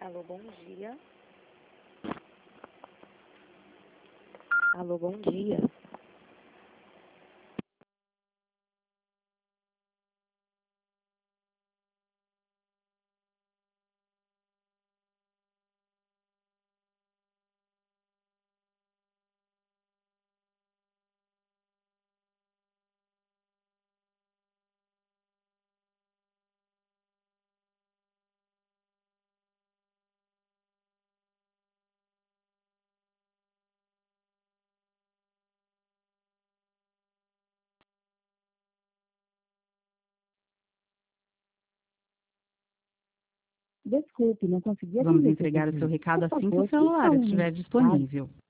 Alô, bom dia. Alô, bom dia. Desculpe, não consegui Vamos atender. entregar o seu recado Por assim que o favor, celular tecla um. estiver disponível.